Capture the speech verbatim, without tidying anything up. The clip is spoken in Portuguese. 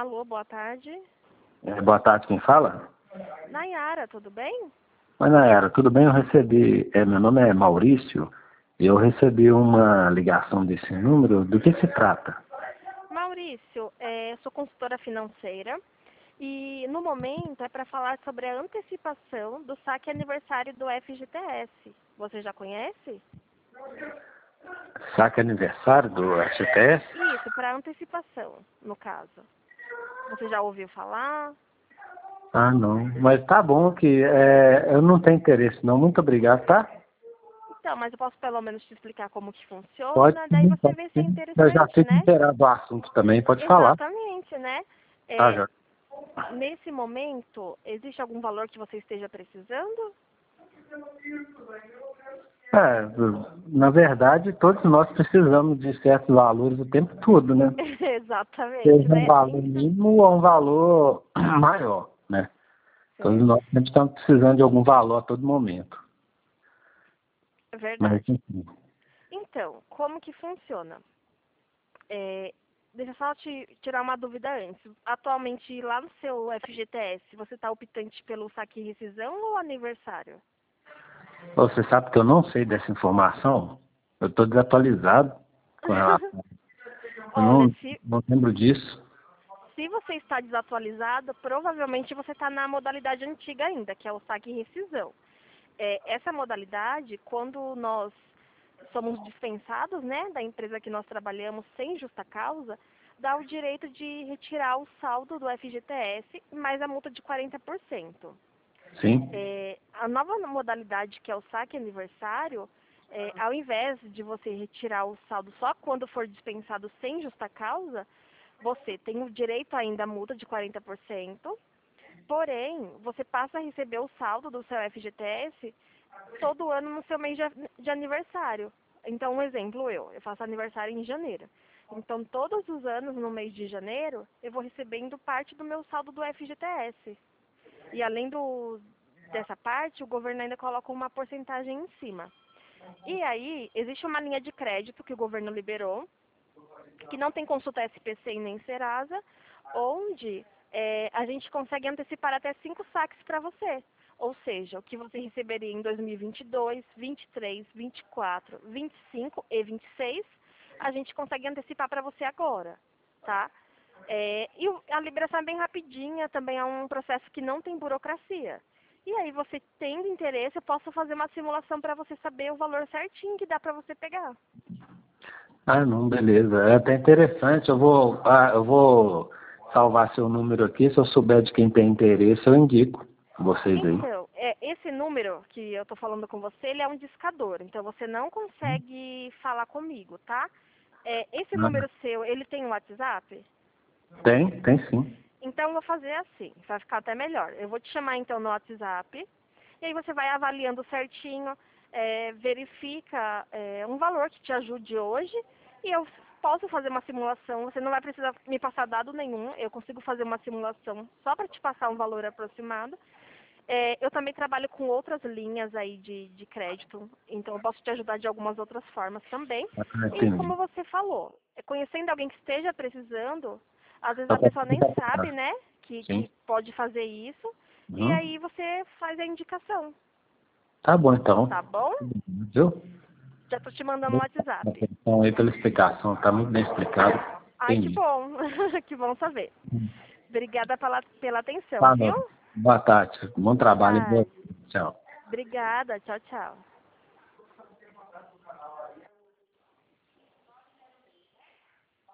Alô, boa tarde. É, boa tarde, quem fala? Nayara, tudo bem? Oi, Nayara, tudo bem? Eu recebi, é, meu nome é Maurício, e eu recebi uma ligação desse número. Do que se trata? Maurício, é, eu sou consultora financeira e no momento é para falar sobre a antecipação do saque aniversário do F G T S. Você já conhece? Saque aniversário do F G T S? Isso, para antecipação, no caso. Você já ouviu falar? Ah, não. Mas tá bom que é, eu não tenho interesse, não. Muito obrigado, tá? Então, mas eu posso pelo menos te explicar como que Pode funciona, daí sim, você pode vê se é sim. Eu já interessante, fico né? inteirado do assunto também, pode falar. Exatamente, né? Tá, É, já. nesse momento, existe algum valor que você esteja precisando? É, na verdade, todos nós precisamos de certos valores o tempo todo, né? Exatamente, Seja um né? valor mínimo ou um valor maior, né? Todos Sim, nós sempre estamos precisando de algum valor a todo momento. é Mas, verdade. enfim. Então, como que funciona? É, deixa eu só te tirar uma dúvida antes. Atualmente, lá no seu F G T S, você está optante pelo saque e rescisão ou aniversário? Você sabe que eu não sei dessa informação? Eu estou desatualizado com relação. Eu Olha, não, se, não lembro disso. se você está desatualizado, provavelmente você está na modalidade antiga ainda, que é o saque e rescisão. É, essa modalidade, quando nós somos dispensados, né, da empresa que nós trabalhamos sem justa causa, dá o direito de retirar o saldo do F G T S mais a multa de quarenta por cento. Sim? É, a nova modalidade, que é o saque aniversário, é, ao invés de você retirar o saldo só quando for dispensado sem justa causa, você tem o direito ainda à multa de quarenta por cento, porém, você passa a receber o saldo do seu F G T S todo ano no seu mês de, de aniversário. Então, um exemplo, eu, eu faço aniversário em janeiro. Então, todos os anos, no mês de janeiro, eu vou recebendo parte do meu saldo do F G T S. E além do, dessa parte, o governo ainda coloca uma porcentagem em cima. E aí, existe uma linha de crédito que o governo liberou, que não tem consulta S P C e nem Serasa, onde é, a gente consegue antecipar até cinco saques para você. Ou seja, o que você receberia em dois mil e vinte e dois, vinte e três, vinte e quatro, vinte e cinco e vinte e seis, a gente consegue antecipar para você agora, tá? É, e o- a liberação é bem rapidinha, também é um processo que não tem burocracia. E aí, você tendo interesse, eu posso fazer uma simulação para você saber o valor certinho que dá para você pegar. Ah, não, beleza. É até interessante. Eu vou, ah, eu vou salvar seu número aqui. Se eu souber de quem tem interesse, eu indico vocês aí. Então, é, esse número que eu estou falando com você, ele é um discador, então você não consegue falar comigo, tá? É, esse Ah, número seu, ele tem um WhatsApp? tem, tem sim. Então, eu vou fazer assim, vai ficar até melhor. Eu vou te chamar, então, no WhatsApp, e aí você vai avaliando certinho, é, verifica é, um valor que te ajude hoje, e eu posso fazer uma simulação. Você não vai precisar me passar dado nenhum, eu consigo fazer uma simulação só para te passar um valor aproximado. É, eu também trabalho com outras linhas aí de, de crédito, então eu posso te ajudar de algumas outras formas também. Ah, E entendi. como você falou, é, conhecendo alguém que esteja precisando, às vezes Eu a pessoa consigo nem sabe, comprar. né, que, Sim. que pode fazer isso, e Uhum. aí você faz a indicação, Tá bom, então. tá bom? Viu? Já tô te mandando no WhatsApp. Então, aí pela explicação, tá muito bem explicado. Ai, que Entendi. bom, que bom saber. Obrigada pela, pela atenção, Tá, viu? não. Boa tarde. Bom Boa trabalho. Boa... tarde. Tchau. Obrigada, tchau, tchau.